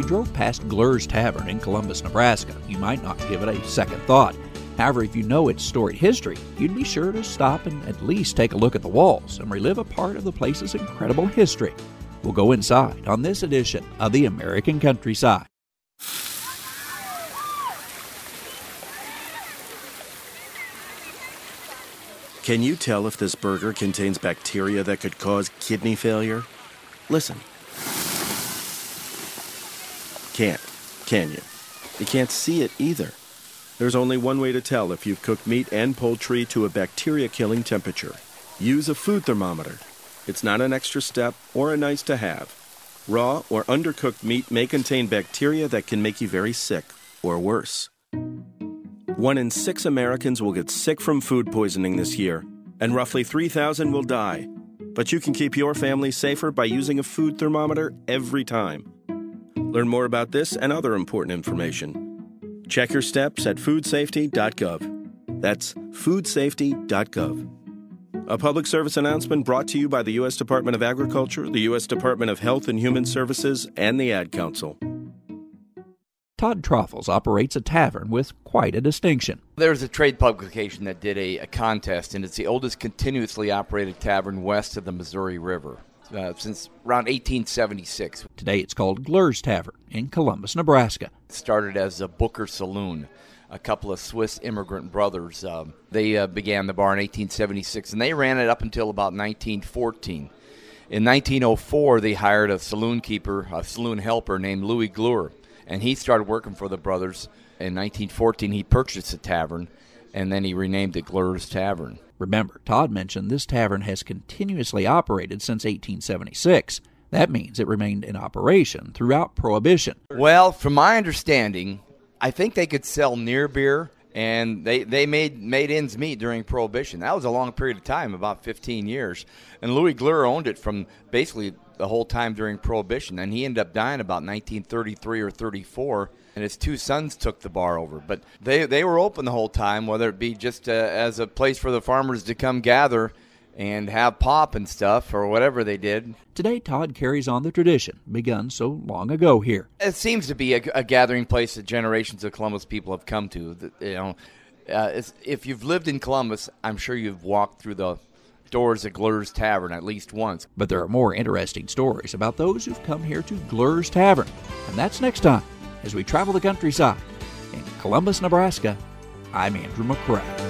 drove past Glur's Tavern in Columbus, Nebraska, you might not give it a second thought. However, if you know its storied history, you'd be sure to stop and at least take a look at the walls and relive a part of the place's incredible history. We'll go inside on this edition of the American Countryside. Can you tell if this burger contains bacteria that could cause kidney failure? Listen. Can't, can you? You can't see it either. There's only one way to tell if you've cooked meat and poultry to a bacteria-killing temperature. Use a food thermometer. It's not an extra step or a nice to have. Raw or undercooked meat may contain bacteria that can make you very sick, or worse. 1 in 6 Americans will get sick from food poisoning this year, and roughly 3,000 will die. But you can keep your family safer by using a food thermometer every time. Learn more about this and other important information. Check your steps at foodsafety.gov. That's foodsafety.gov. A public service announcement brought to you by the U.S. Department of Agriculture, the U.S. Department of Health and Human Services, and the Ad Council. Todd Troffels operates a tavern with quite a distinction. There's a trade publication that did a contest, and it's the oldest continuously operated tavern west of the Missouri River since around 1876. Today it's called Glur's Tavern in Columbus, Nebraska. It started as a Booker Saloon. A couple of Swiss immigrant brothers, they began the bar in 1876, and they ran it up until about 1914. In 1904, they hired a saloon keeper, a saloon helper named Louis Glure. And he started working for the brothers. In 1914, he purchased the tavern, and then he renamed it Glur's Tavern. Remember, Todd mentioned this tavern has continuously operated since 1876. That means it remained in operation throughout Prohibition. Well, from my understanding, I think they could sell near beer, and they made ends meet during Prohibition. That was a long period of time, about 15 years. And Louis Glure owned it from basically the whole time during Prohibition, and he ended up dying about 1933 or 34, and his 2 sons took the bar over. But they were open the whole time, whether it be just as a place for the farmers to come gather and have pop and stuff, or whatever they did. Today, Todd carries on the tradition begun so long ago here. It seems to be a gathering place that generations of Columbus people have come to. If you've lived in Columbus, I'm sure you've walked through the doors at Glur's Tavern at least once. But there are more interesting stories about those who've come here to Glur's Tavern. And that's next time as we travel the countryside. In Columbus, Nebraska, I'm Andrew McCrae.